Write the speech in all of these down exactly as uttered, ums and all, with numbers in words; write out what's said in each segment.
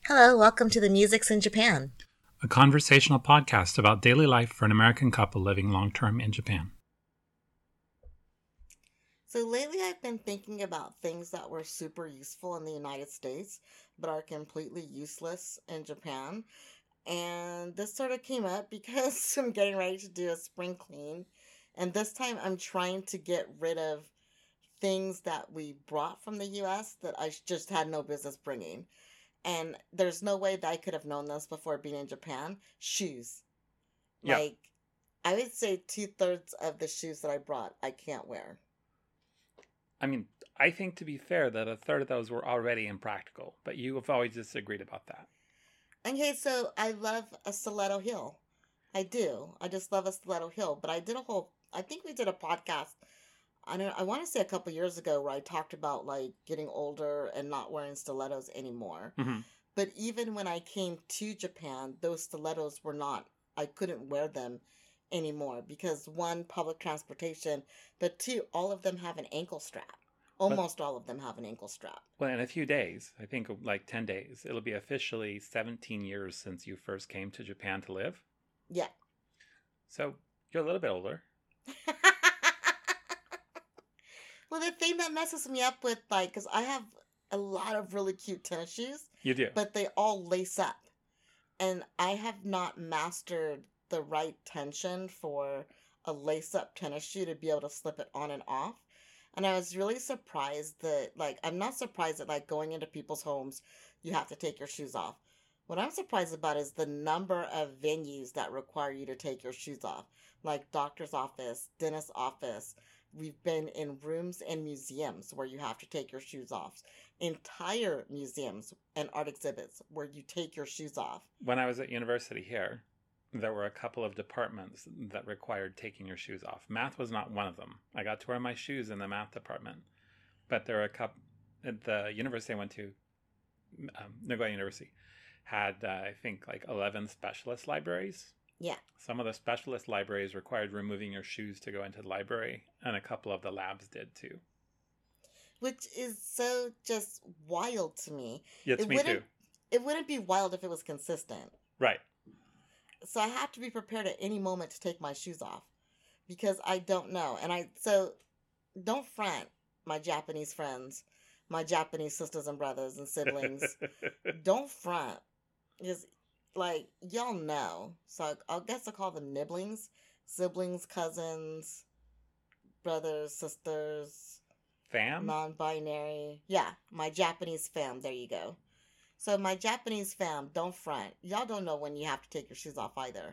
Hello, welcome to the Musics in Japan. A conversational podcast about daily life for an American couple living long-term in Japan. So lately I've been thinking about things that were super useful in the United States, but are completely useless in Japan. And this sort of came up because I'm getting ready to do a spring clean. And this time I'm trying to get rid of things that we brought from the U S that I just had no business bringing. And there's no way that I could have known this before being in Japan. Shoes. Yeah. Like, I would say two-thirds of the shoes that I brought I can't wear. I mean, I think to be fair that a third of those were already impractical, but you have always disagreed about that. Okay, so I love a stiletto heel. I do. I just love a stiletto heel. But I did a whole, I think we did a podcast, I don't I want to say a couple years ago where I talked about like getting older and not wearing stilettos anymore. Mm-hmm. But even when I came to Japan, those stilettos were not, I couldn't wear them anymore because one, public transportation, but two, all of them have an ankle strap. Almost but, all of them have an ankle strap. Well, in a few days, I think like ten days, it'll be officially seventeen years since you first came to Japan to live. Yeah. So you're a little bit older. Well, the thing that messes me up with, like, because I have a lot of really cute tennis shoes. You do. But they all lace up. And I have not mastered the right tension for a lace-up tennis shoe to be able to slip it on and off. And I was really surprised that, like, I'm not surprised that, like, going into people's homes, you have to take your shoes off. What I'm surprised about is the number of venues that require you to take your shoes off. Like doctor's office, dentist's office. We've been in rooms and museums where you have to take your shoes off. Entire museums and art exhibits where you take your shoes off. When I was at university here, there were a couple of departments that required taking your shoes off. Math was not one of them. I got to wear my shoes in the math department. But there were a couple, at the university I went to, um, Nagoya University, had, uh, I think, like eleven specialist libraries. Yeah. Some of the specialist libraries required removing your shoes to go into the library, and a couple of the labs did too. Which is so just wild to me. Yes, it me too. It wouldn't be wild if it was consistent. Right. So I have to be prepared at any moment to take my shoes off because I don't know. And I, so don't front, my Japanese friends, my Japanese sisters and brothers and siblings. Don't front. Because, like, y'all know. So I, I guess I'll call them nibblings. Siblings, cousins, brothers, sisters. Fam? Non-binary. Yeah, my Japanese fam. There you go. So my Japanese fam, don't front. Y'all don't know when you have to take your shoes off either.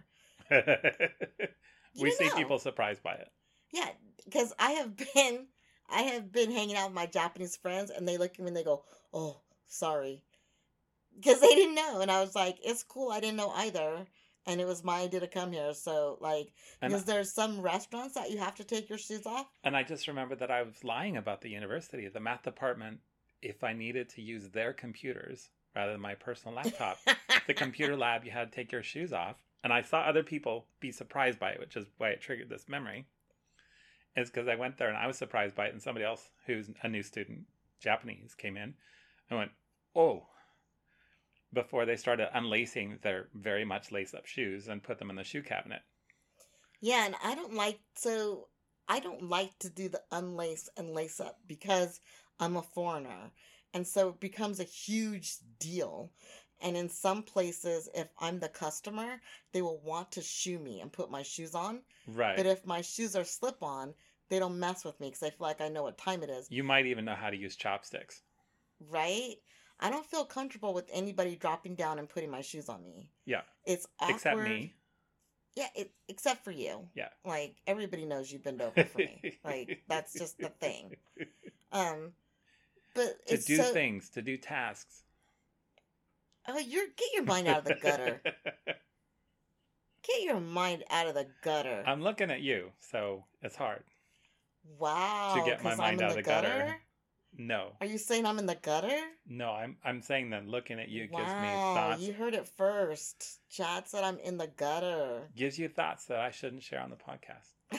We see know. people surprised by it. Yeah, because I have been, I have been hanging out with my Japanese friends, and they look at me and they go, "Oh, sorry," because they didn't know, and I was like, "It's cool. I didn't know either." And it was my idea to come here. So, like, and because there's some restaurants that you have to take your shoes off. And I just remembered that I was lying about the university. The math department, if I needed to use their computers rather than my personal laptop, the computer lab, you had to take your shoes off. And I saw other people be surprised by it, which is why it triggered this memory. It's because I went there and I was surprised by it. And somebody else who's a new student, Japanese, came in and went, "Oh," before they started unlacing their very much lace-up shoes and put them in the shoe cabinet. Yeah, and I don't like, so I don't like to do the unlace and lace-up because I'm a foreigner. And so it becomes a huge deal. And in some places, if I'm the customer, they will want to shoe me and put my shoes on. Right. But if my shoes are slip-on, they don't mess with me because I feel like I know what time it is. You might even know how to use chopsticks. Right? I don't feel comfortable with anybody dropping down and putting my shoes on me. Yeah. It's awkward. Except me. Yeah, it, except for you. Yeah. Like, everybody knows you bend over for me. Like, that's just the thing. Um, but to it's do so... things, to do tasks. Oh, you're get your mind out of the gutter. Get your mind out of the gutter. I'm looking at you, so it's hard. Wow. To get my mind out of the gutter. gutter. No. Are you saying I'm in the gutter? No, I'm I'm saying that looking at you wow, gives me thoughts. You heard it first. Chad said I'm in the gutter. Gives you thoughts that I shouldn't share on the podcast.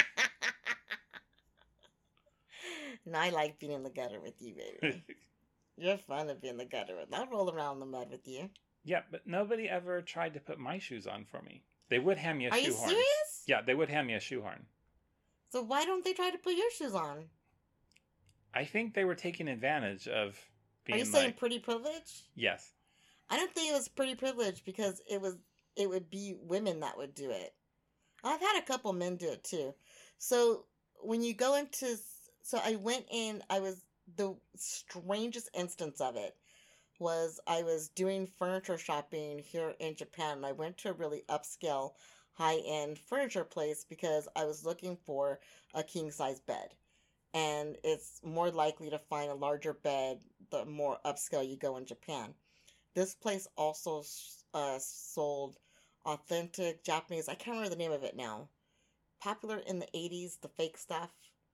No, I like being in the gutter with you, baby. You're fun to be in the gutter with. I'll roll around in the mud with you. Yeah, but nobody ever tried to put my shoes on for me. They would hand me a Are you shoehorn. serious? Yeah, they would hand me a shoehorn. So why don't they try to put your shoes on? I think they were taking advantage of being Are you saying like, pretty privilege? yes. I don't think it was pretty privilege because it was it would be women that would do it. I've had a couple men do it too. So when you go into so I went in, I was the strangest instance of it was I was doing furniture shopping here in Japan, and I went to a really upscale high-end furniture place because I was looking for a king-size bed. And it's more likely to find a larger bed the more upscale you go in Japan. This place also uh, sold authentic Japanese, I can't remember the name of it now, popular in the eighties, the fake stuff.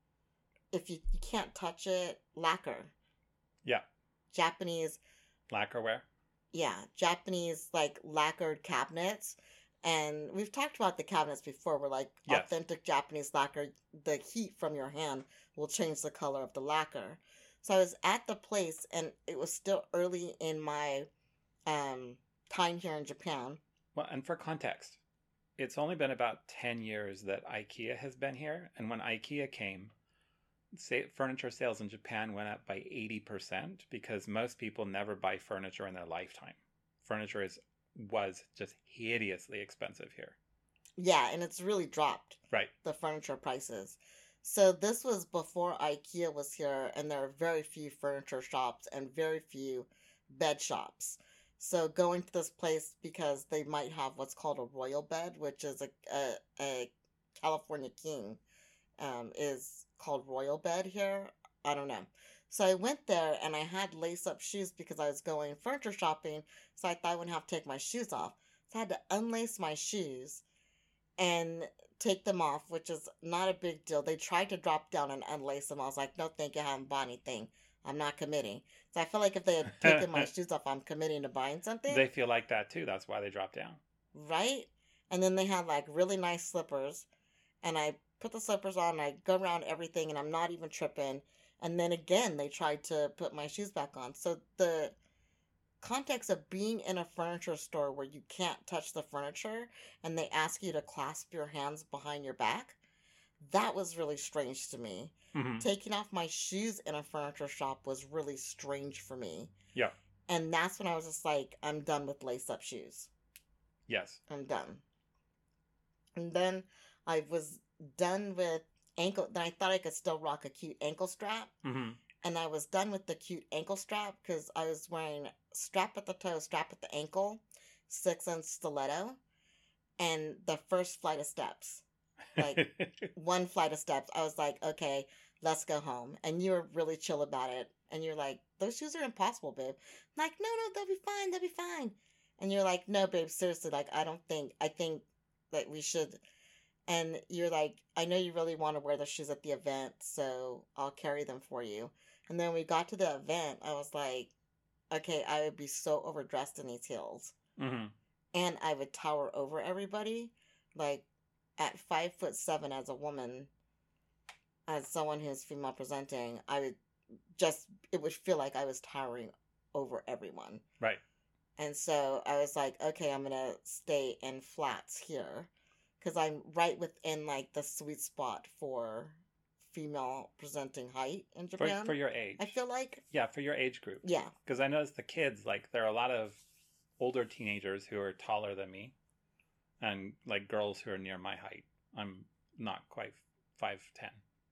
If you, you can't touch it, lacquer. Yeah. Japanese. Lacquerware? Yeah, Japanese, like, lacquered cabinets. And we've talked about the cabinets before where, like, Yes. authentic Japanese lacquer, the heat from your hand will change the color of the lacquer. So I was at the place, and it was still early in my um, time here in Japan. Well, and for context, it's only been about ten years that IKEA has been here. And when IKEA came, say, furniture sales in Japan went up by eighty percent because most people never buy furniture in their lifetime. Furniture is was just hideously expensive here. Yeah, and it's really dropped. Right. The furniture prices. So this was before IKEA was here, and there are very few furniture shops and very few bed shops. So going to this place because they might have what's called a royal bed, which is a a, a California king, um, is called royal bed here. I don't know. So I went there and I had lace-up shoes because I was going furniture shopping, so I thought I wouldn't have to take my shoes off. So I had to unlace my shoes and take them off, which is not a big deal. They tried to drop down and unlace them. I was like, no, thank you, I haven't bought anything. I'm not committing. So I feel like if they had taken my shoes off, I'm committing to buying something. They feel like that too. That's why they drop down. Right? And then they had like really nice slippers. And I put the slippers on and I go around everything and I'm not even tripping. And then again, they tried to put my shoes back on. So the context of being in a furniture store where you can't touch the furniture and they ask you to clasp your hands behind your back, that was really strange to me. Mm-hmm. Taking off my shoes in a furniture shop was really strange for me. Yeah. And that's when I was just like, I'm done with lace-up shoes. Yes. I'm done. And then I was done with ankle. Then I thought I could still rock a cute ankle strap. Mm-hmm. And I was done with the cute ankle strap because I was wearing strap at the toe, strap at the ankle, six-inch stiletto, and the first flight of steps. Like, one flight of steps. I was like, okay, let's go home. And you were really chill about it. And you're like, those shoes are impossible, babe. I'm like, no, no, they'll be fine. They'll be fine. And you're like, no, babe, seriously. Like, I don't think, I think that we should. And you're like, I know you really want to wear the shoes at the event, so I'll carry them for you. And then we got to the event. I was like, okay, I would be so overdressed in these heels. Mm-hmm. And I would tower over everybody. Like, at five foot seven as a woman, as someone who's female presenting, I would just, it would feel like I was towering over everyone. Right. And so I was like, okay, I'm going to stay in flats here. Because I'm right within, like, the sweet spot for female presenting height in Japan. For, for your age. I feel like. Yeah, for your age group. Yeah. Because I noticed the kids, like, there are a lot of older teenagers who are taller than me. And, like, girls who are near my height. I'm not quite five ten.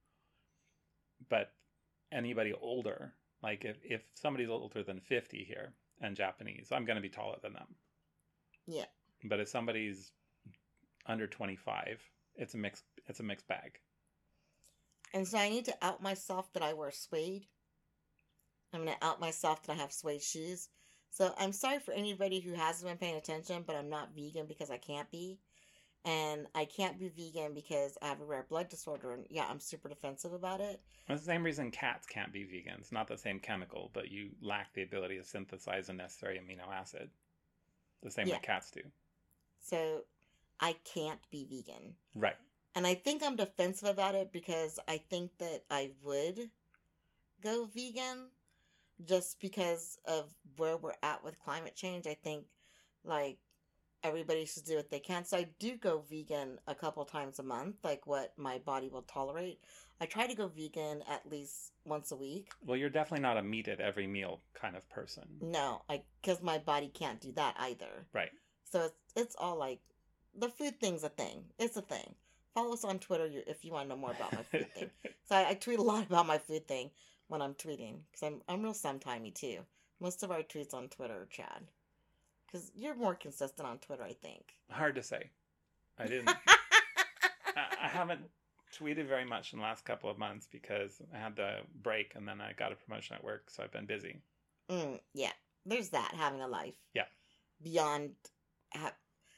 But anybody older, like, if, if somebody's older than fifty here and Japanese, I'm going to be taller than them. Yeah. But if somebody's under twenty-five, it's a mixed it's a mixed bag. And so I need to out myself that I wear suede. I'm going to out myself that I have suede shoes. So I'm sorry for anybody who hasn't been paying attention, but I'm not vegan because I can't be. And I can't be vegan because I have a rare blood disorder. And yeah, I'm super defensive about it. It's the same reason cats can't be vegan. It's not the same chemical, but you lack the ability to synthesize a necessary amino acid. The same Yeah. way cats do. So I can't be vegan. Right. And I think I'm defensive about it because I think that I would go vegan. just because of where we're at with climate change. I think, like, everybody should do what they can. So I do go vegan a couple times a month, like what my body will tolerate. I try to go vegan at least once a week. Well, you're definitely not a meat at every meal kind of person. No, I because my body can't do that either. Right. So it's it's all like the food thing's a thing. It's a thing. Follow us on Twitter if you want to know more about my food thing. So I, I tweet a lot about my food thing when I'm tweeting because I'm I'm real sometimey too. Most of our tweets on Twitter are Chad. Because you're more consistent on Twitter, I think. Hard to say. I didn't. I, I haven't tweeted very much in the last couple of months because I had the break and then I got a promotion at work, so I've been busy. Mm, yeah, there's that, having a life. Yeah. Beyond. Ha-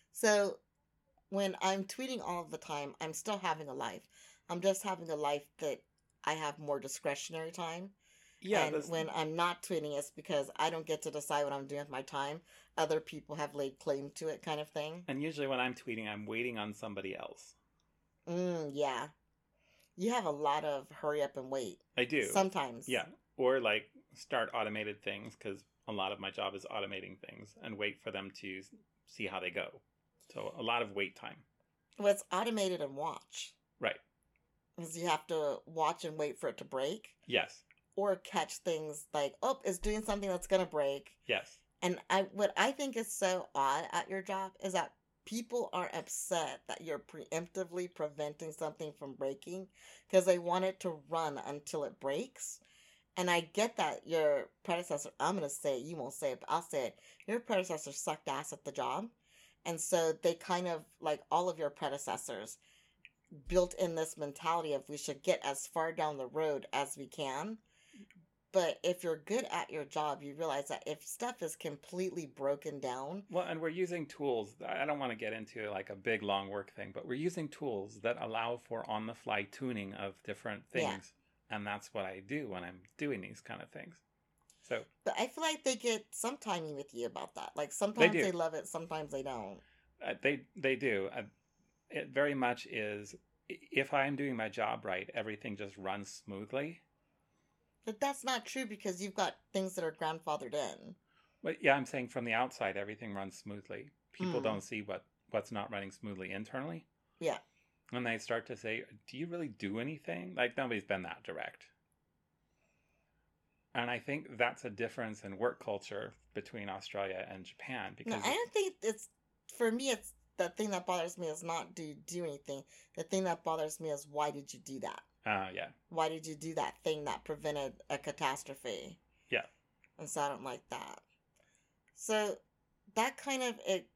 so when I'm tweeting all of the time, I'm still having a life. I'm just having a life that I have more discretionary time. Yeah. And when I'm not tweeting, it's because I don't get to decide what I'm doing with my time. Other people have laid claim to it, kind of thing. And usually when I'm tweeting, I'm waiting on somebody else. Mm, yeah. You have a lot of hurry up and wait. I do. Sometimes. Yeah. Or like start automated things because a lot of my job is automating things and wait for them to see how they go. So a lot of wait time. Well, it's automated and watch. Right. Because you have to watch and wait for it to break. Yes. Or catch things like, oh, it's doing something that's going to break. Yes. And I, what I think is so odd at your job is that people are upset that you're preemptively preventing something from breaking because they want it to run until it breaks. And I get that your predecessor, I'm going to say it, you won't say it, but I'll say it. Your predecessor sucked ass at the job. And so they kind of, like all of your predecessors, built in this mentality of we should get as far down the road as we can. But if you're good at your job, you realize that if stuff is completely broken down... Well, and we're using tools. I don't want to get into like a big, long work thing, but we're using tools that allow for on-the-fly tuning of different things. Yeah. And that's what I do when I'm doing these kind of things. So, but I feel like they get some timing with you about that. Like sometimes they, they love it, sometimes they don't. Uh, they, they do. Uh, it very much is, if I'm doing my job right, everything just runs smoothly. But that's not true because you've got things that are grandfathered in. But yeah, I'm saying from the outside, everything runs smoothly. People Mm. don't see what, what's not running smoothly internally. Yeah. And they start to say, do you really do anything? Like, nobody's been that direct. And I think that's a difference in work culture between Australia and Japan. Because No, I don't think it's, for me, it's the thing that bothers me is not do you do anything. The thing that bothers me is why did you do that? Oh, uh, yeah. Why did you do that thing that prevented a catastrophe? Yeah. And so I don't like that. So that kind of it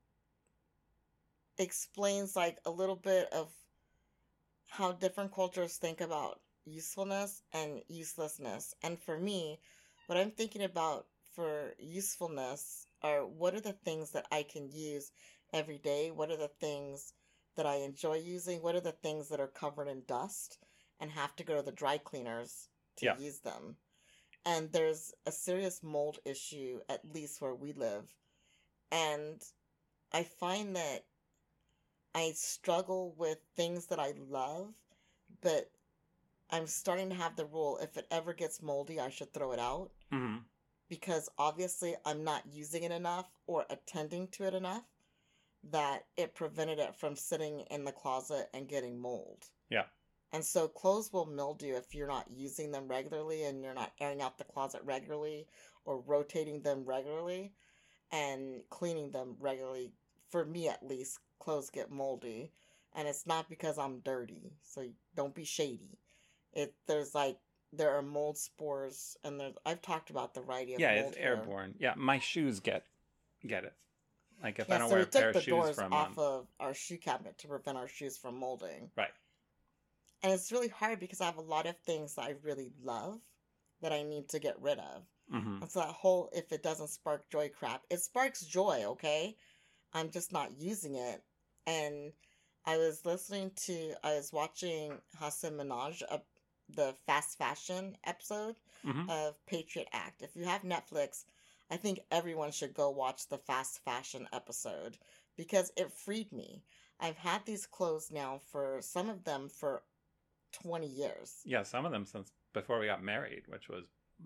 explains like a little bit of how different cultures think about usefulness and uselessness. And for me, what I'm thinking about for usefulness are what are the things that I can use every day? What are the things that I enjoy using? What are the things that are covered in dust and have to go to the dry cleaners to yeah. use them? And there's a serious mold issue, at least where we live. And I find that I struggle with things that I love, but I'm starting to have the rule, if it ever gets moldy, I should throw it out. Mm-hmm. Because obviously I'm not using it enough or attending to it enough that it prevented it from sitting in the closet and getting mold. Yeah. And so clothes will mildew if you're not using them regularly and you're not airing out the closet regularly or rotating them regularly and cleaning them regularly. For me, at least, clothes get moldy. And it's not because I'm dirty, so don't be shady. It There's like, there are mold spores, and there's, I've talked about the variety of yeah, mold it's airborne. Here. Yeah, my shoes get get it. Like if yeah, I don't so wear a pair of shoes for a month. we took the doors off of our shoe cabinet to prevent our shoes from molding. Right. And it's really hard because I have a lot of things that I really love that I need to get rid of. Mm-hmm. And so that whole, if it doesn't spark joy crap, it sparks joy, okay? I'm just not using it. And I was listening to, I was watching Hasan Minhaj, uh, the fast fashion episode Mm-hmm. of Patriot Act. If you have Netflix, I think everyone should go watch the fast fashion episode because it freed me. I've had these clothes now for, some of them for twenty years. Yeah, some of them since before we got married, which was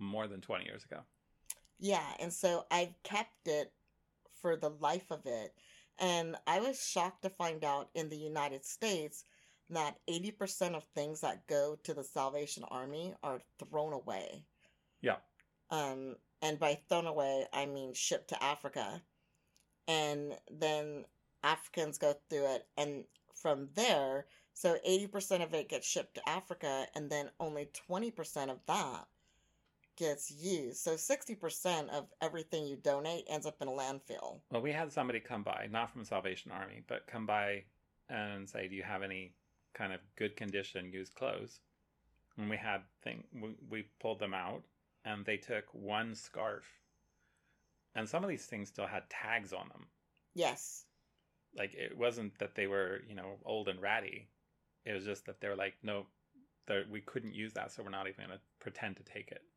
more than twenty years ago. Yeah, and so I've kept it for the life of it. And I was shocked to find out in the United States that eighty percent of things that go to the Salvation Army are thrown away. Yeah. Um, and by thrown away, I mean shipped to Africa. And then Africans go through it. And from there, so eighty percent of it gets shipped to Africa, and then only twenty percent of that gets used. So sixty percent of everything you donate ends up in a landfill. Well, we had somebody come by, not from Salvation Army, but come by and say, do you have any kind of good condition used clothes? And we had thing we, we pulled them out, and they took one scarf. And some of these things still had tags on them. Yes. Like, it wasn't that they were, you know, old and ratty. It was just that they were like, no, we couldn't use that, so we're not even going to pretend to take it.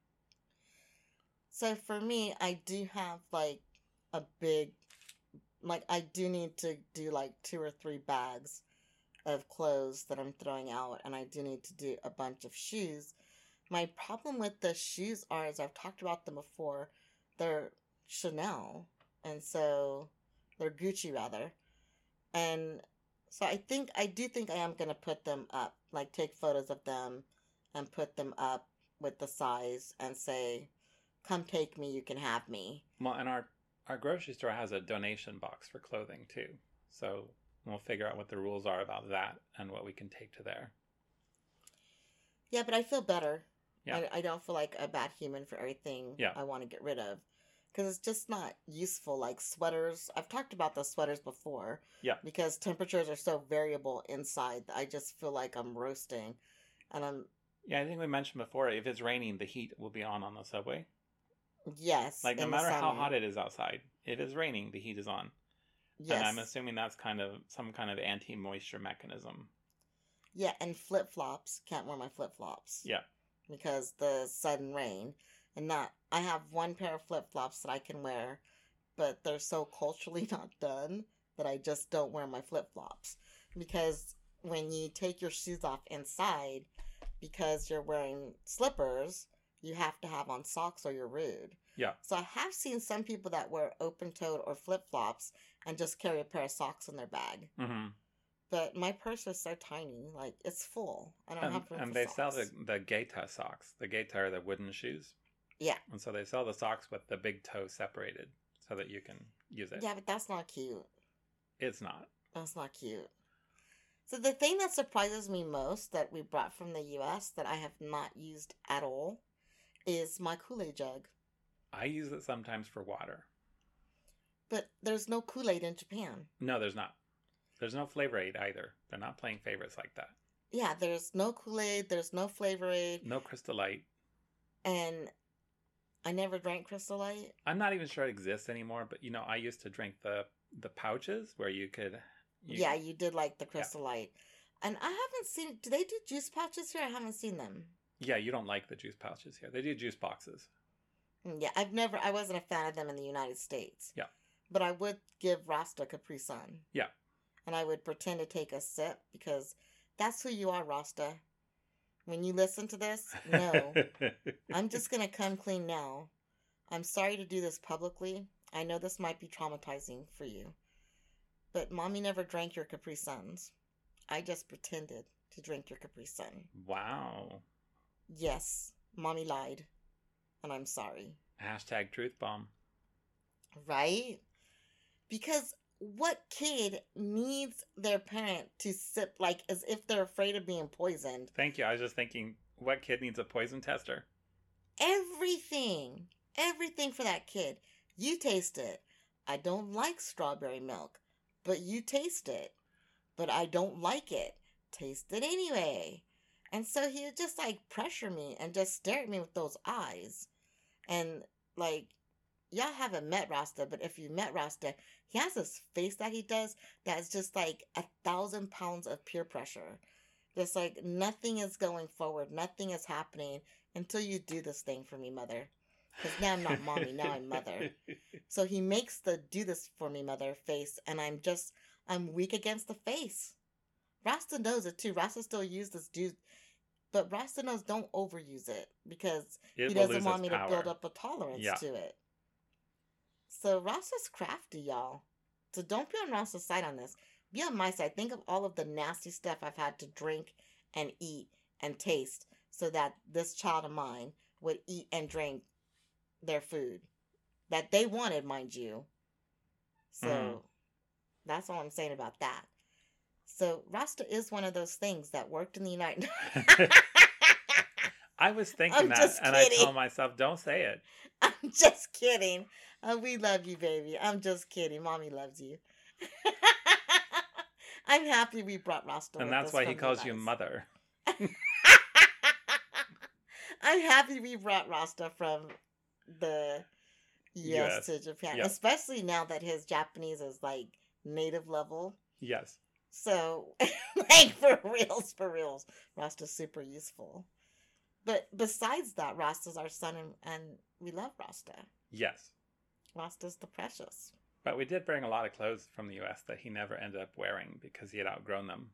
So for me, I do have, like, a big, like, I do need to do, like, two or three bags of clothes that I'm throwing out, and I do need to do a bunch of shoes. My problem with the shoes are, as I've talked about them before, they're Chanel, and so they're Gucci, rather. And so I think, I do think I am going to put them up, like, take photos of them and put them up with the size and say, come take me, you can have me. Well, and our, our grocery store has a donation box for clothing, too. So we'll figure out what the rules are about that and what we can take to there. Yeah, but I feel better. Yeah. I, I don't feel like a bad human for everything yeah. I want to get rid of. Because it's just not useful, like sweaters. I've talked about the sweaters before. Yeah. Because temperatures are so variable inside. I just feel like I'm roasting. And I'm... Yeah, I think we mentioned before, if it's raining, the heat will be on on the subway. Yes. Like, no matter how hot it is outside, if it's raining, the heat is on. Yes. And I'm assuming that's kind of some kind of anti-moisture mechanism. Yeah, and flip-flops. Can't wear my flip-flops. Yeah. Because the sudden rain. And not, I have one pair of flip-flops that I can wear, but they're so culturally not done that I just don't wear my flip-flops. Because when you take your shoes off inside, because you're wearing slippers, you have to have on socks or you're rude. Yeah. So I have seen some people that wear open-toed or flip-flops and just carry a pair of socks in their bag. Mm-hmm. But my purse is so tiny, like, it's full. I don't and, have room And for they socks. sell the, the Gaita socks. The Gaita are the wooden shoes. Yeah. And so they sell the socks with the big toe separated so that you can use it. Yeah, but that's not cute. It's not. That's not cute. So the thing that surprises me most that we brought from the U S that I have not used at all is my Kool-Aid jug. I use it sometimes for water. But there's no Kool-Aid in Japan. No, there's not. There's no Flavor Aid either. They're not playing favorites like that. Yeah, there's no Kool-Aid. There's no Flavor Aid. No Crystal Light. And I never drank Crystal Light. I'm not even sure it exists anymore, but, you know, I used to drink the, the pouches where you could... You, yeah, you did like the Crystal yeah. Light. And I haven't seen... Do they do juice pouches here? I haven't seen them. Yeah, you don't like the juice pouches here. They do juice boxes. Yeah, I've never... I wasn't a fan of them in the United States. Yeah. But I would give Rasta Capri Sun. Yeah. And I would pretend to take a sip because that's who you are, Rasta. When you listen to this, no. I'm just going to come clean now. I'm sorry to do this publicly. I know this might be traumatizing for you. But Mommy never drank your Capri Suns. I just pretended to drink your Capri Sun. Wow. Yes, Mommy lied. And I'm sorry. Hashtag truth bomb. Right? Because what kid needs their parent to sip like as if they're afraid of being poisoned? Thank you. I was just thinking, what kid needs a poison tester? Everything. Everything for that kid. You taste it. I don't like strawberry milk, but you taste it. But I don't like it. Taste it anyway. And so he would just like pressure me and just stare at me with those eyes. And like, y'all haven't met Rasta, but if you met Rasta, he has this face that he does that's just like a thousand pounds of peer pressure. Just like nothing is going forward, nothing is happening until you do this thing for me, mother. Because now I'm not mommy, now I'm mother. So he makes the do this for me, mother face, and I'm just, I'm weak against the face. Rasta knows it too. Rasta still uses this do, But Rasta knows don't overuse it because It he will doesn't lose want its me to build power. up a tolerance Yeah. to it. So Rasta's crafty, y'all. So don't be on Rasta's side on this. Be on my side. Think of all of the nasty stuff I've had to drink and eat and taste so that this child of mine would eat and drink their food that they wanted, mind you. So Mhm. that's all I'm saying about that. So Rasta is one of those things that worked in the United. I was thinking I'm that, just and I kidding. told myself, don't say it. I'm just kidding. Uh, we love you, baby. I'm just kidding. Mommy loves you. I'm happy we brought Rasta And with that's us why from he the calls you United mother. I'm happy we brought Rasta from the U S U S. to Japan, Yep. especially now that his Japanese is like native level. Yes. So, like, for reals, for reals, Rasta's super useful. But besides that, Rasta's our son, and, and we love Rasta. Yes. Rasta's the precious. But we did bring a lot of clothes from the U S that he never ended up wearing because he had outgrown them.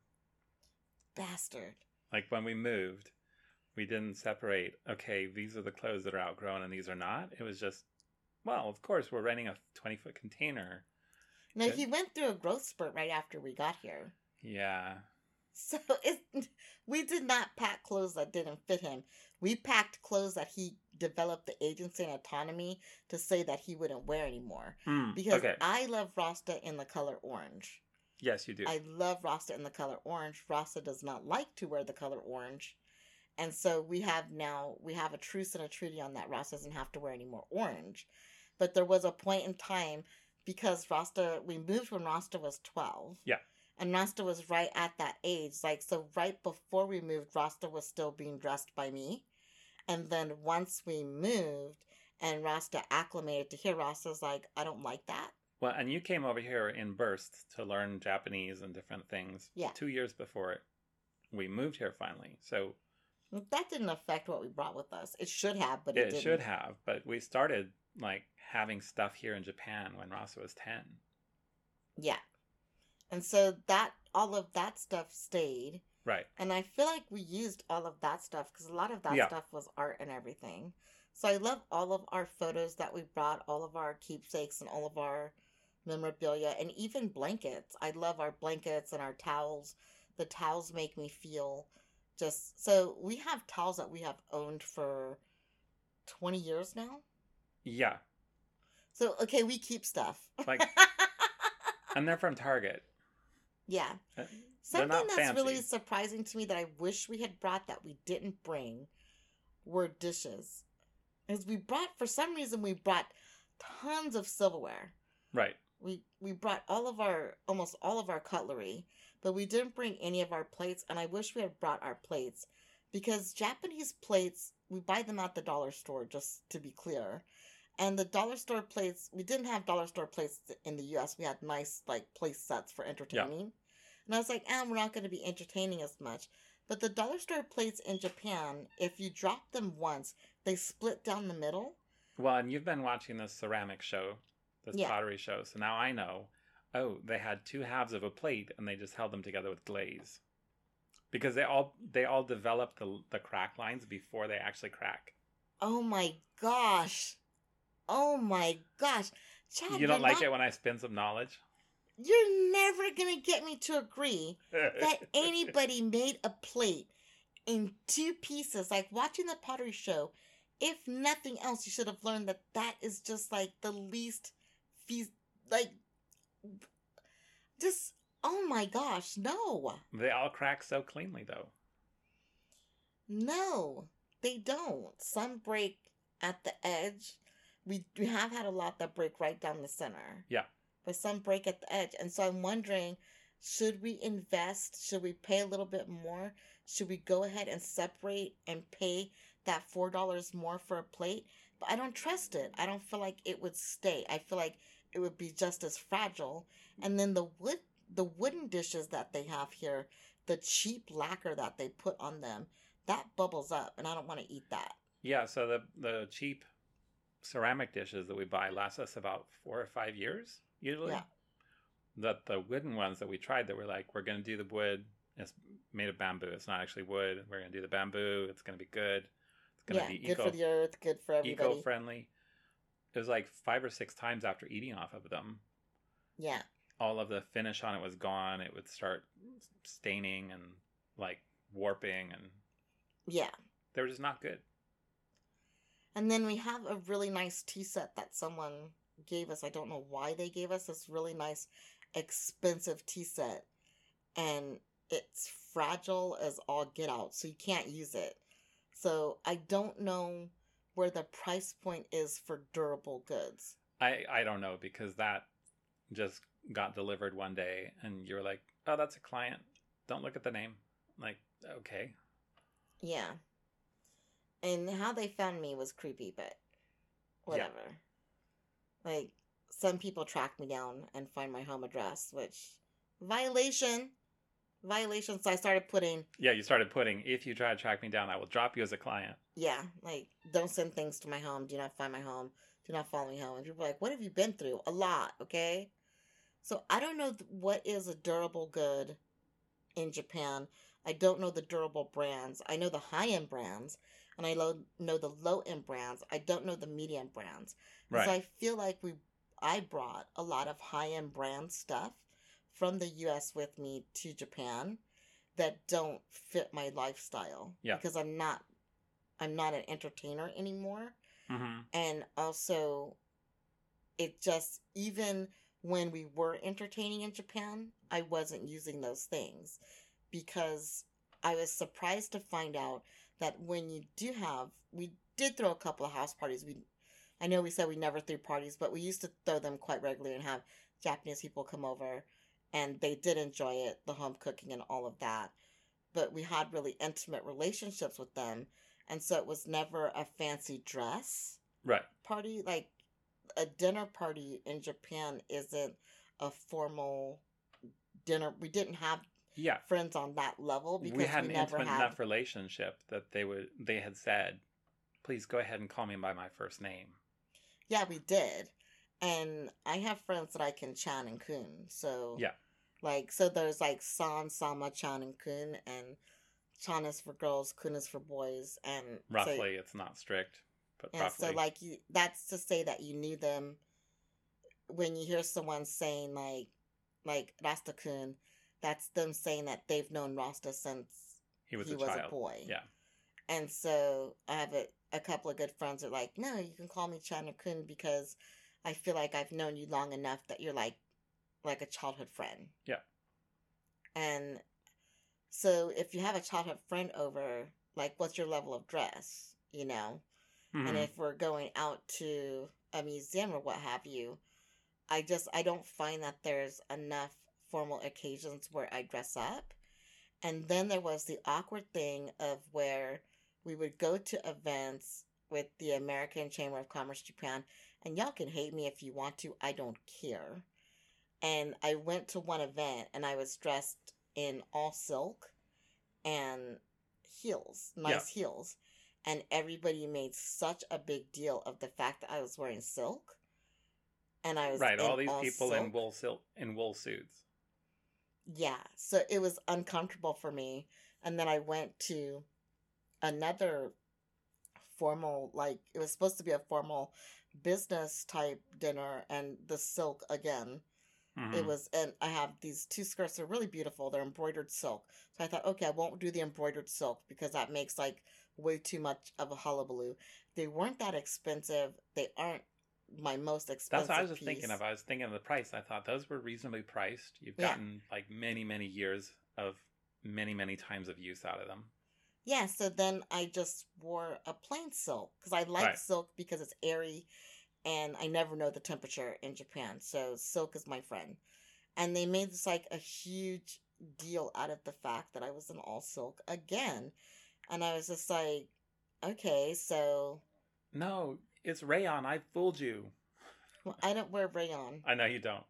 Bastard. Like when we moved, we didn't separate, okay, these are the clothes that are outgrown and these are not. It was just, well, of course, we're renting a twenty-foot container. No, But- he went through a growth spurt right after we got here. Yeah. So it, we did not pack clothes that didn't fit him. We packed clothes that he developed the agency and autonomy to say that he wouldn't wear anymore. Mm, Because okay. I love Rasta in the color orange. Yes, you do. I love Rasta in the color orange. Rasta does not like to wear the color orange. And so we have now, we have a truce and a treaty on that. Rasta doesn't have to wear any more orange. But there was a point in time because Rasta, we moved when Rasta was twelve. Yeah. And Rasta was right at that age. Like, so right before we moved, Rasta was still being dressed by me. And then once we moved and Rasta acclimated to here, Rasta's like, I don't like that. Well, and you came over here in bursts to learn Japanese and different things. Yeah. Two years before we moved here finally. So That didn't affect what we brought with us. It should have, but it, it didn't. should have. But we started like having stuff here in Japan when Rasa was ten. Yeah. And so that, all of that stuff stayed. Right. And I feel like we used all of that stuff because a lot of that Yeah. stuff was art and everything. So I love all of our photos that we brought, all of our keepsakes and all of our memorabilia and even blankets. I love our blankets and our towels. The towels make me feel just so we have towels that we have owned for twenty years now. Yeah. So okay, we keep stuff. Like, and they're from Target. Yeah. Uh, They're Something not that's fancy. really surprising to me that I wish we had brought that we didn't bring were dishes. Because we brought, for some reason, we brought tons of silverware. Right. We we brought all of our, almost all of our cutlery, but we didn't bring any of our plates, and I wish we had brought our plates. Because Japanese plates, we buy them at the dollar store, just to be clear. And the dollar store plates, we didn't have dollar store plates in the U S. We had nice, like, place sets for entertaining. And I was like, ah, we're not going to be entertaining as much. But the dollar store plates in Japan, if you drop them once, they split down the middle. Well, and you've been watching this ceramic show, this Yeah. pottery show. So now I know, oh, they had two halves of a plate and they just held them together with glaze. Because they all they all develop the the crack lines before they actually crack. Oh my gosh. Oh my gosh. Chad, You don't you're like not- it when I spin some knowledge? You're never going to get me to agree that anybody made a plate in two pieces. Like watching the pottery show, if nothing else, you should have learned that that is just like the least fe- like just oh my gosh, no. They all crack so cleanly, though. No, they don't. Some break at the edge. We we have had a lot that break right down the center. Yeah. But some break at the edge. And so I'm wondering, should we invest? Should we pay a little bit more? Should we go ahead and separate and pay that four dollars more for a plate? But I don't trust it. I don't feel like it would stay. I feel like it would be just as fragile. And then the wood, the wooden dishes that they have here, the cheap lacquer that they put on them, that bubbles up, and I don't want to eat that. Yeah, so the the cheap ceramic dishes that we buy last us about four or five years, usually. Yeah. That the wooden ones that we tried that were like, we're going to do the wood It's made of bamboo. It's not actually wood. We're going to do the bamboo. It's going to be good. It's going Yeah, to be good eco for the earth, good for eco everybody. friendly. It was like five or six times after eating off of them, Yeah. all of the finish on it was gone. It would start staining and like warping, and Yeah. they were just not good. And then we have a really nice tea set that someone gave us. I don't know why they gave us this really nice, expensive tea set. And it's fragile as all get out, so you can't use it. So I don't know where the price point is for durable goods. I, I don't know, because that just got delivered one day and you were like, oh, that's a client. Don't look at the name. Like, okay. Yeah. And how they found me was creepy, but whatever. Yeah. Like, some people track me down and find my home address, which, violation. Violation. So I started putting... Yeah, you started putting, if you try to track me down, I will drop you as a client. Yeah, like, don't send things to my home. Do not find my home. Do not follow me home. And people are like, what have you been through? A lot, okay? So I don't know what is a durable good in Japan. I don't know the durable brands. I know the high-end brands, and I lo- know the low-end brands. I don't know the medium brands. Right. So I feel like we, I brought a lot of high-end brand stuff from the U S with me to Japan that don't fit my lifestyle. Yeah. Because I'm not, I'm not an entertainer anymore. Mm-hmm. And also, it just, even when we were entertaining in Japan, I wasn't using those things. Because I was surprised to find out that when you do have, we did throw a couple of house parties. We, I know we said we never threw parties, but we used to throw them quite regularly and have Japanese people come over. And they did enjoy it, the home cooking and all of that. But we had really intimate relationships with them. And so it was never a fancy dress right. party. Like, a dinner party in Japan isn't a formal dinner. We didn't have yeah. friends on that level because we had we an never intimate had... enough relationship that they would they had said, please go ahead and call me by my first name. Yeah, we did. And I have friends that I can chan and kun. So, yeah. Like, so there's like san, sama, chan, and kun. And chan is for girls, kun is for boys. And roughly, so, it's not strict, but yeah, roughly. so like, you, that's to say that you knew them. When you hear someone saying like, like Rasta kun, that's them saying that they've known Rasta since he was, he a, was child. a boy. Yeah. And so I have a, a couple of good friends that are like, no, you can call me Chan or Kun because I feel like I've known you long enough that you're like, like a childhood friend. Yeah. And so if you have a childhood friend over, like, what's your level of dress, you know? Mm-hmm. And if we're going out to a museum or what have you, I just, I don't find that there's enough formal occasions where I dress up. And then there was the awkward thing of where we would go to events with the American Chamber of Commerce Japan, and y'all can hate me if you want to, I don't care. And I went to one event, and I was dressed in all silk and heels, nice yeah. heels. And everybody made such a big deal of the fact that I was wearing silk. And I was right, all these all people silk. in wool silk in wool suits. Yeah, so it was uncomfortable for me. And then I went to another formal, like, it was supposed to be a formal business type dinner, and the silk again. Mm-hmm. It was, and I have these two skirts. They're really beautiful. They're embroidered silk. So I thought, okay, I won't do the embroidered silk because that makes like way too much of a hullabaloo. They weren't that expensive. They aren't my most expensive. That's what I was just piece. thinking of. I was thinking of the price. I thought those were reasonably priced. You've gotten yeah. like many, many years of many, many times of use out of them. Yeah, so then I just wore a plain silk because I like right. silk because it's airy and I never know the temperature in Japan. So silk is my friend. And they made this like a huge deal out of the fact that I was in all silk again. And I was just like, okay, so... No, it's rayon. I fooled you. Well, I don't wear rayon. I know you don't.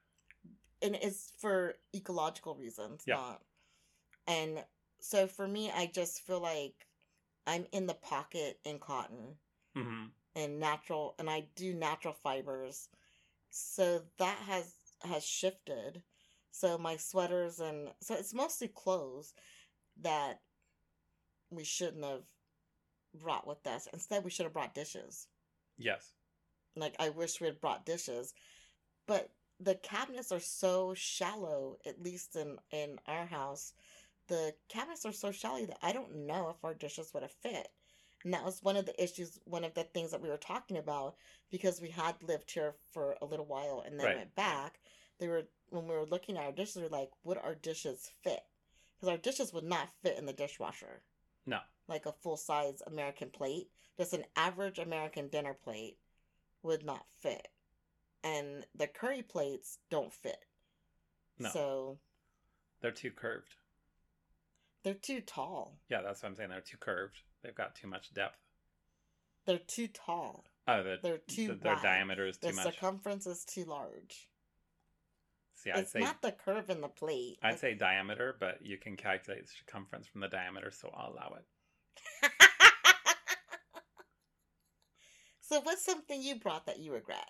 And it's for ecological reasons, yeah. not... And so for me, I just feel like I'm in the pocket in cotton. Mm-hmm. And natural, and I do natural fibers. So that has has shifted. So my sweaters and so it's mostly clothes that we shouldn't have brought with us. Instead, we should have brought dishes. Yes. Like, I wish we had brought dishes. But the cabinets are so shallow, at least in, in our house. The cabinets are so shallow that I don't know if our dishes would have fit. And that was one of the issues, one of the things that we were talking about, because we had lived here for a little while and then Right. went back. They were, when we were looking at our dishes, we were like, would our dishes fit? Because our dishes would not fit in the dishwasher. No. Like a full-size American plate. Just an average American dinner plate would not fit. And the curry plates don't fit. No. So They're too curved. they're too tall. Yeah, that's what I'm saying. They're too curved. They've got too much depth. They're too tall. Oh, the, They're too the, their wide. diameter is too The much. circumference is too large. See, I'd It's say not the curve in the plate. I'd say diameter, but you can calculate the circumference from the diameter, so I'll allow it. So what's something you brought that you regret?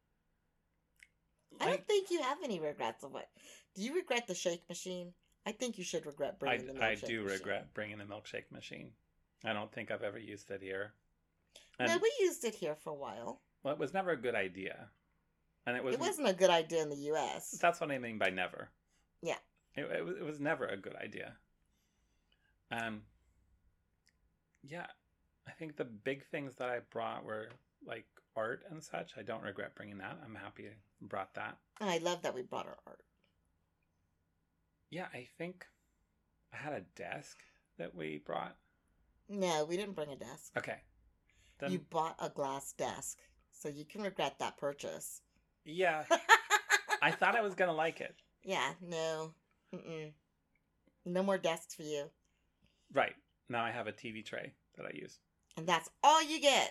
I Like, don't think you have any regrets of it. Do you regret the shake machine? I think you should regret I, bringing the milkshake I machine. do regret bringing the milkshake machine. I don't think I've ever used it here. And, No, we used it here for a while. well, it was never a good idea. And it was It wasn't a good idea in the U S. That's what I mean by never. Yeah. It, it, was, it was never a good idea. Um. Yeah, I think the big things that I brought were like art and such. I don't regret bringing that. I'm happy I brought that. And I love that we brought our art. Yeah, I think I had a desk that we brought. No, we didn't bring a desk. Okay. Then, You bought a glass desk. So you can regret that purchase. yeah, I thought I was going to like it. Yeah, no. Mm-mm. No more desks for you. Right. Now I have a T V tray that I use. And that's all you get.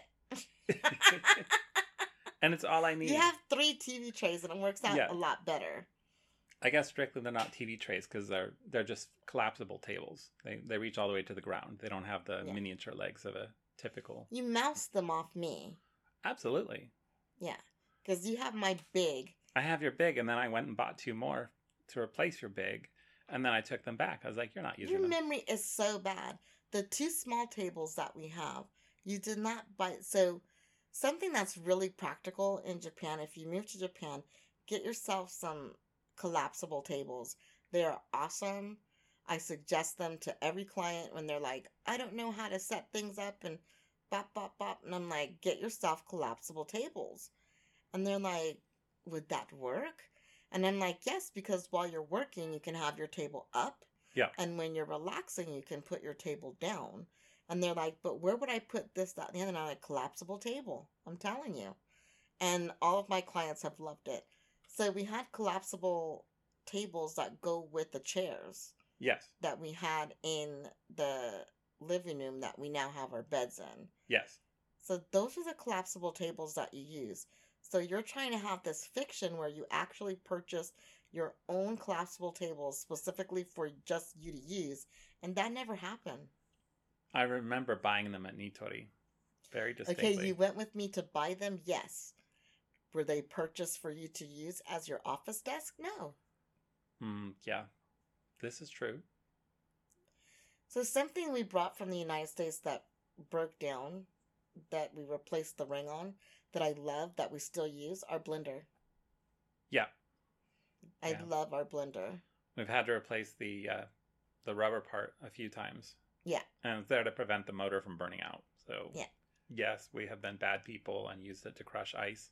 And it's all I need. You have three T V trays and it works out Yeah. a lot better. I guess strictly they're not T V trays because they're they're just collapsible tables. They they reach all the way to the ground. They don't have the Yeah. miniature legs of a typical. You mouse them off me. Absolutely. Yeah. Because you have my big. I have your big, and then I went and bought two more to replace your big, and then I took them back. I was like, "You're not using Your them." memory is so bad. The two small tables that we have, you did not buy. So, something that's really practical in Japan, if you move to Japan, get yourself some collapsible tables. They are awesome. I suggest them to every client when they're like, I don't know how to set things up and bop, bop, bop. And I'm like, get yourself collapsible tables. And they're like, would that work? And I'm like, yes, because while you're working, you can have your table up. Yeah. And when you're relaxing, you can put your table down. And they're like, but where would I put this, that, and the other? And I'm like, collapsible table. I'm telling you. And all of my clients have loved it. So we had collapsible tables that go with the chairs Yes. that we had in the living room that we now have our beds in. Yes. So those are the collapsible tables that you use. So you're trying to have this fiction where you actually purchase your own collapsible tables specifically for just you to use. And that never happened. I remember buying them at Nitori. Very distinctly. Okay, you went with me to buy them? Yes. Were they purchased for you to use as your office desk? No. Mm, yeah. This is true. So something we brought from the United States that broke down, that we replaced the ring on, that I love, that we still use, our blender. Yeah. I Yeah. love our blender. We've had to replace the uh, the rubber part a few times. Yeah. And it's there to prevent the motor from burning out. So Yeah. yes, we have been bad people and used it to crush ice.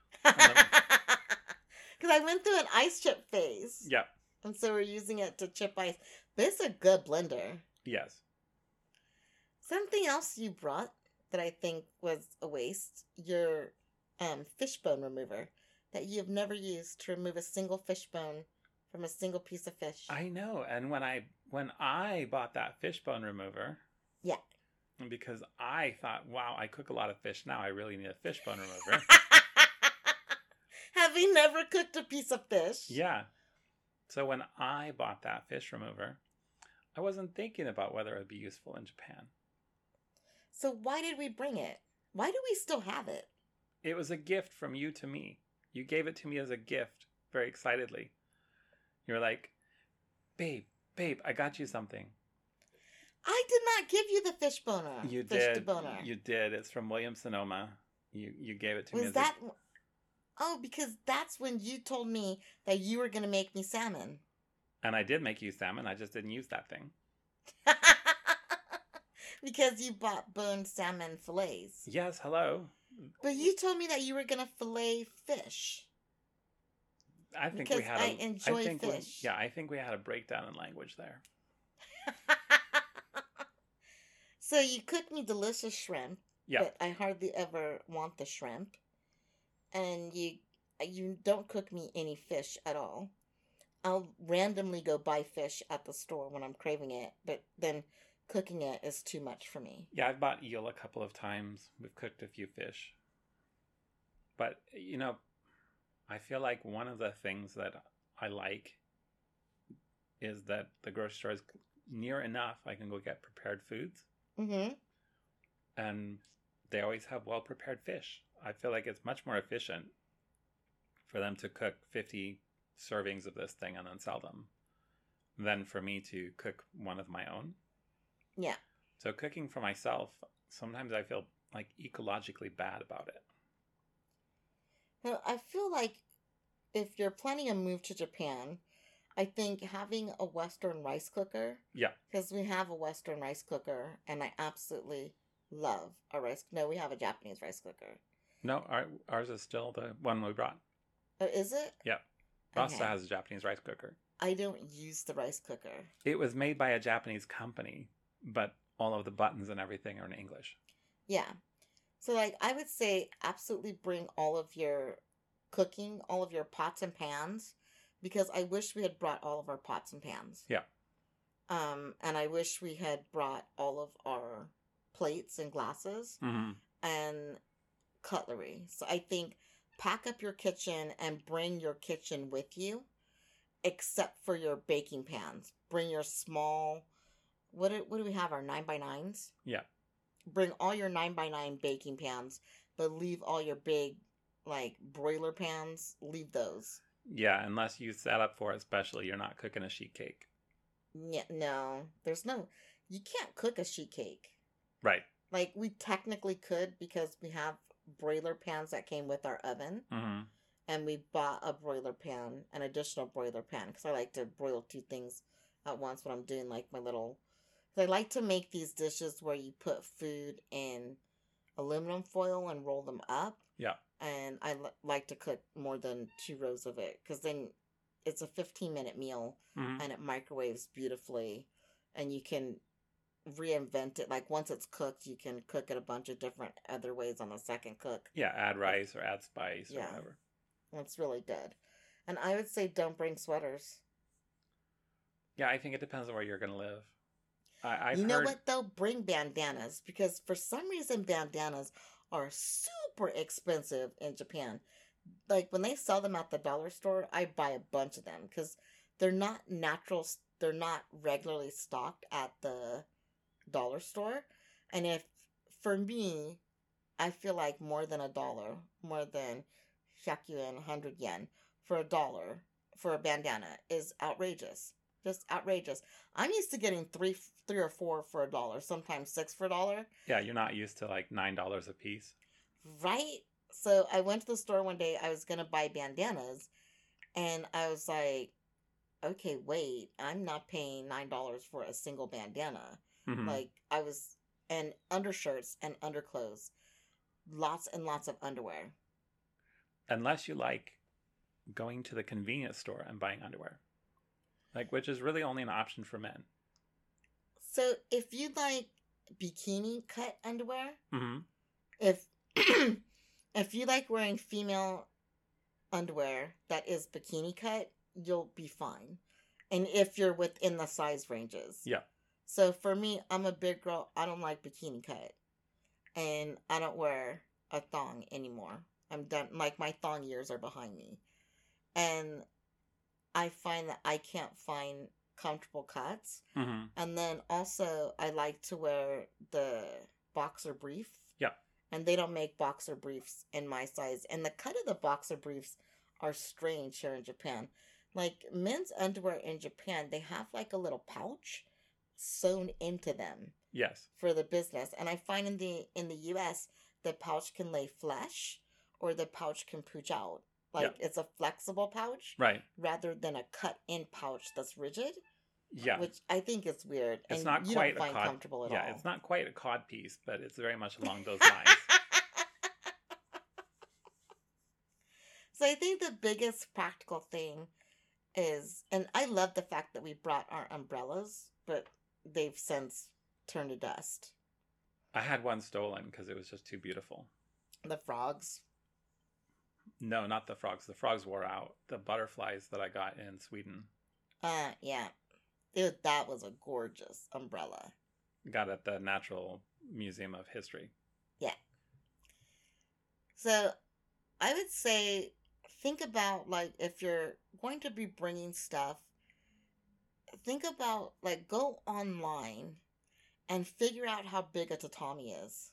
Because I went through an ice chip phase. Yeah. And so we're using it to chip ice. But it's a good blender. Yes. Something else you brought that I think was a waste, your um, fishbone remover that you have never used to remove a single fishbone from a single piece of fish. I know. And when I when I bought that fishbone remover, Yeah. because I thought, wow, I cook a lot of fish now. I really need a fishbone remover. Having never cooked a piece of fish. Yeah. So when I bought that fish remover, I wasn't thinking about whether it would be useful in Japan. So why did we bring it? Why do we still have it? It was a gift from you to me. You gave it to me as a gift, very excitedly. You were like, babe, babe, I got you something. I did not give you the fish boner. You fish did. deboner. You did. It's from Williams Sonoma. You you gave it to Was me. Was that? A... Oh, because that's when you told me that you were going to make me salmon. And I did make you salmon. I just didn't use that thing. Because you bought boned salmon fillets. Yes, hello. But you told me that you were going to fillet fish. I think because we had. I A, enjoy I think fish. We, yeah, I think we had a breakdown in language there. So you cooked me delicious shrimp. Yeah. But I hardly ever want the shrimp. And you you don't cook me any fish at all. I'll randomly go buy fish at the store when I'm craving it, but then cooking it is too much for me. Yeah, I've bought eel a couple of times. We've cooked a few fish. But, you know, I feel like one of the things that I like is that the grocery store is near enough I can go get prepared foods. Mm-hmm. And they always have well-prepared fish. I feel like it's much more efficient for them to cook fifty servings of this thing and then sell them than for me to cook one of my own. Yeah. So cooking for myself, sometimes I feel like ecologically bad about it. Well, I feel like if you're planning a move to Japan, I think having a Western rice cooker. Yeah. Because we have a Western rice cooker, and I absolutely love a rice. No, we have a Japanese rice cooker. No, our, ours is still the one we brought. Oh, is it? Yeah. Rasta Okay. has a Japanese rice cooker. I don't use the rice cooker. It was made by a Japanese company, but all of the buttons and everything are in English. Yeah. So, like, I would say absolutely bring all of your cooking, all of your pots and pans, because I wish we had brought all of our pots and pans. Yeah. Um, and I wish we had brought all of our plates and glasses Mm-hmm. and cutlery. So I think pack up your kitchen and bring your kitchen with you, except for your baking pans. Bring your small, what do, what do we have, our nine by nines? Yeah. Bring all your nine by nine baking pans, but leave all your big, like, broiler pans, leave those. Yeah, unless you set up for it specially, you're not cooking a sheet cake. Yeah, no, there's no, you can't cook a sheet cake. Right. Like, we technically could because we have broiler pans that came with our oven. Mm-hmm. And we bought a broiler pan, an additional broiler pan, because I like to broil two things at once when I'm doing, like, my little... Cause I like to make these dishes where you put food in aluminum foil and roll them up. Yeah. And I l- like to cook more than two rows of it, because then it's a fifteen-minute meal, Mm-hmm. and it microwaves beautifully, and you can reinvent it. Like, once it's cooked, you can cook it a bunch of different other ways on the second cook. Yeah, add rice or add spice or Yeah. whatever. It's really good. And I would say don't bring sweaters. Yeah, I think it depends on where you're going to live. I, I've you know heard... what, though? Bring bandanas. Because for some reason, bandanas are super expensive in Japan. Like, when they sell them at the dollar store, I buy a bunch of them. Because they're not natural. They're not regularly stocked at the dollar store. And if, for me, I feel like more than a dollar, more than shakyuan, one hundred yen, for a dollar, for a bandana, is outrageous. Just outrageous. I'm used to getting three, three or four for a dollar, sometimes six for a dollar. Yeah, you're not used to like nine dollars a piece. Right? So I went to the store one day, I was going to buy bandanas, and I was like, okay, wait, I'm not paying nine dollars for a single bandana. Mm-hmm. Like, I was, and undershirts and underclothes. Lots and lots of underwear. Unless you like going to the convenience store and buying underwear. Like, which is really only an option for men. So if you like bikini cut underwear, Mm-hmm. if if you like wearing female underwear that is bikini cut, you'll be fine. And if you're within the size ranges. Yeah. So for me, I'm a big girl. I don't like bikini cut. And I don't wear a thong anymore. I'm done. Like, my thong years are behind me. And I find that I can't find comfortable cuts. Mm-hmm. And then also, I like to wear the boxer brief. Yeah. And they don't make boxer briefs in my size. And the cut of the boxer briefs are strange here in Japan. Like men's underwear in Japan, they have like a little pouch sewn into them Yes. for the business. And I find in the in the U S the pouch can lay flesh or the pouch can pooch out. Yeah. Like it's a flexible pouch Right. rather than a cut in pouch that's rigid. Yeah. Which I think is weird. It's and not you quite don't a find cod. comfortable at Yeah, all. it's not quite a cod piece, but it's very much along those lines. So I think the biggest practical thing is, and I love the fact that we brought our umbrellas, but they've since turned to dust. I had one stolen because it was just too beautiful. The frogs. No, not the frogs. The frogs wore out. The butterflies that I got in Sweden. Uh, yeah. It, that was a gorgeous umbrella. Got at the Natural Museum of History. Yeah. So I would say think about, like, if you're going to be bringing stuff, think about, like, go online and figure out how big a tatami is.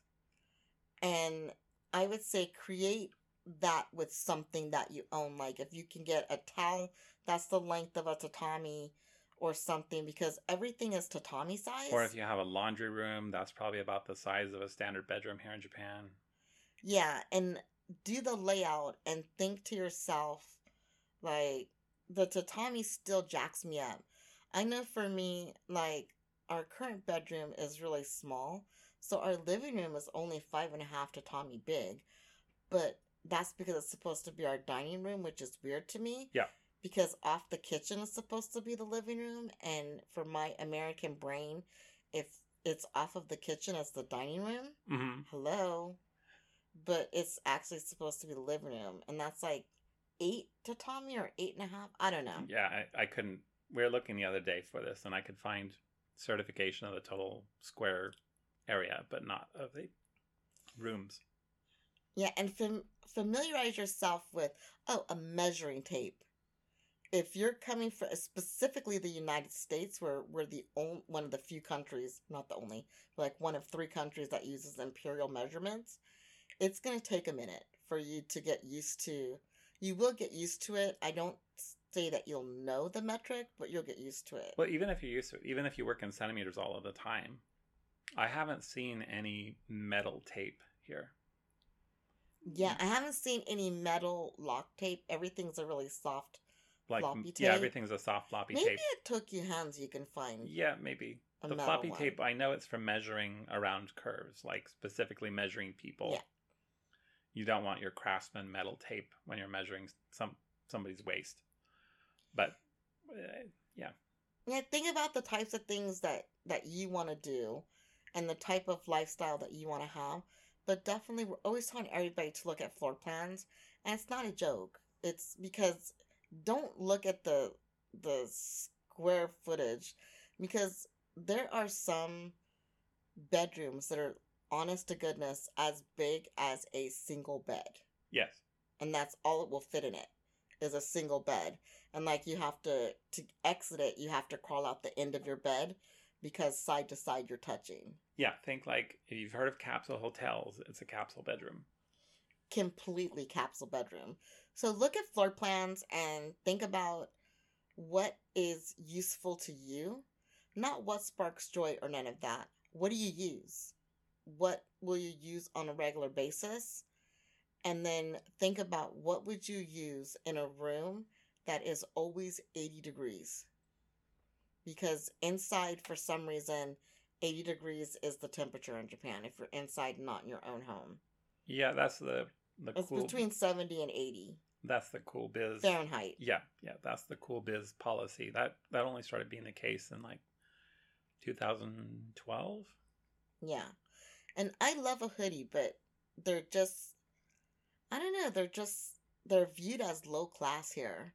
And I would say create that with something that you own. Like, if you can get a towel that's the length of a tatami or something, because everything is tatami size. Or if you have a laundry room, that's probably about the size of a standard bedroom here in Japan. Yeah, and do the layout and think to yourself, like, the tatami still jacks me up. I know for me, like, our current bedroom is really small, so our living room is only five and a half tatami big, but that's because it's supposed to be our dining room, which is weird to me. Yeah. Because off the kitchen is supposed to be the living room, and for my American brain, if it's off of the kitchen, it's the dining room. Mm-hmm. Hello. But it's actually supposed to be the living room, and that's like eight tatami or eight and a half. I don't know. Yeah, I, I couldn't. We were looking the other day for this, and I could find certification of the total square area, but not of the rooms. Yeah, and fam- familiarize yourself with, oh, a measuring tape. If you're coming from specifically the United States, where we're the only one of the few countries, not the only, but like one of three countries that uses imperial measurements, it's going to take a minute for you to get used to. You will get used to it. I don't say that you'll know the metric, but you'll get used to it. Well, even if you're used to it, even if you work in centimeters all of the time, I haven't seen any metal tape here. Yeah, I haven't seen any metal lock tape. Everything's a really soft like floppy tape. Yeah, everything's a soft floppy maybe tape. Maybe at Tokyo Hands you can find. Yeah, maybe. The floppy one. Tape, I know it's for measuring around curves, like specifically measuring people. Yeah. You don't want your Craftsman metal tape when you're measuring some somebody's waist. But uh, yeah. Yeah, think about the types of things that, that you want to do and the type of lifestyle that you want to have. But definitely, we're always telling everybody to look at floor plans. And it's not a joke. It's because don't look at the the square footage, because there are some bedrooms that are, honest to goodness, as big as a single bed. Yes. And that's all it will fit in it, is a single bed. And like you have to, to exit it, you have to crawl out the end of your bed because side to side you're touching. Yeah, think like, if you've heard of capsule hotels, it's a capsule bedroom. Completely capsule bedroom. So look at floor plans and think about what is useful to you, not what sparks joy or none of that. What do you use? What will you use on a regular basis? And then think about what would you use in a room that is always eighty degrees. Because inside, for some reason, eighty degrees is the temperature in Japan if you're inside, not in your own home. Yeah, that's the, the it's cool... between seventy and eighty. That's the cool biz. Fahrenheit. Yeah, yeah, that's the cool biz policy. That that only started being the case in like two thousand twelve. Yeah. And I love a hoodie, but they're just, I don't know, they're just, they're viewed as low class here.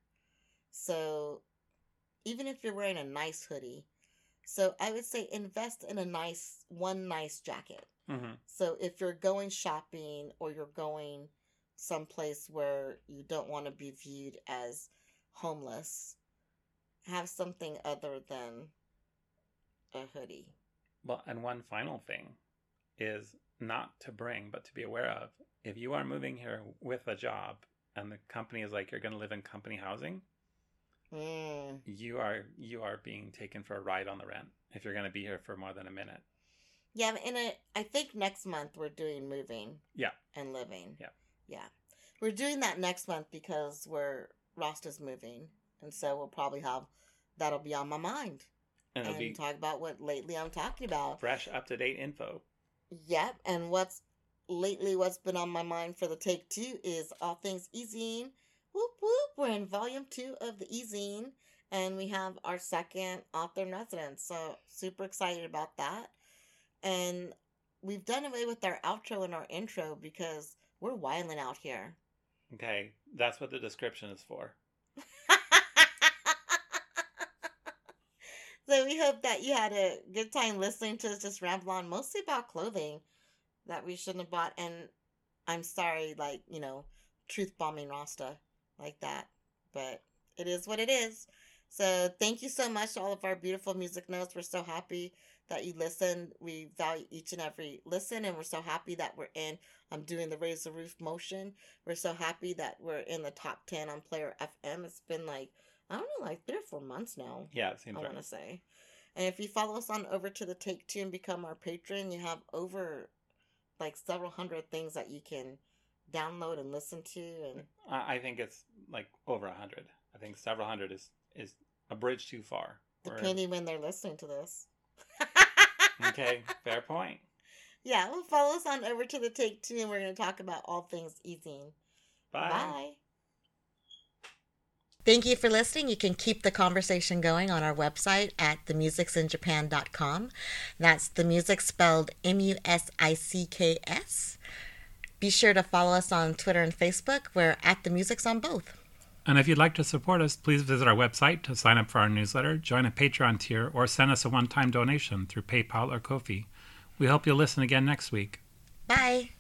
So even if you're wearing a nice hoodie, so I would say invest in a nice, one nice jacket. Mm-hmm. So if you're going shopping or you're going someplace where you don't want to be viewed as homeless, have something other than a hoodie. Well, and one final thing is not to bring, but to be aware of. If you are moving here with a job and the company is like, you're going to live in company housing, Mm. you are you are being taken for a ride on the rent if you're going to be here for more than a minute. Yeah, and I, I think next month we're doing moving. Yeah. And living. Yeah. Yeah. We're doing that next month because we're Rasta's moving. And so we'll probably have, that'll be on my mind. And it'll and be talk about what lately I'm talking about. fresh, up-to-date info. Yep. And what's lately what's been on my mind for the take two is All Things E-Zine. Whoop, whoop. We're in volume two of the E-Zine. And we have our second author in residence. So super excited about that. And we've done away with our outro and our intro because we're wilding out here. Okay, that's what the description is for. So we hope that you had a good time listening to us just ramble on, mostly about clothing that we shouldn't have bought. And I'm sorry, like, you know, truth bombing Rasta like that. But it is what it is. So thank you so much to all of our beautiful music notes. We're so happy that you listen. We value each and every listen, and we're so happy that we're in. I'm doing the Raise the Roof motion. We're so happy that we're in the top ten on Player F M. It's been like, I don't know, like three or four months now. Yeah, it seems I right. want to say. And if you follow us on over to the Take Two and become our patron, you have over like several hundred things that you can download and listen to. And I I think it's like over a hundred. I think several hundred is is a bridge too far. Depending when they're listening to this. Okay, fair point. Yeah, well, follow us on over to the Take Two, and we're going to talk about all things E-Zine. Bye. Bye. Thank you for listening. You can keep the conversation going on our website at the musics in japan dot com. That's the music spelled M U S I C K S. Be sure to follow us on Twitter and Facebook. We're at The Musics on both. And if you'd like to support us, please visit our website to sign up for our newsletter, join a Patreon tier, or send us a one-time donation through PayPal or Ko-fi. We hope you'll listen again next week. Bye.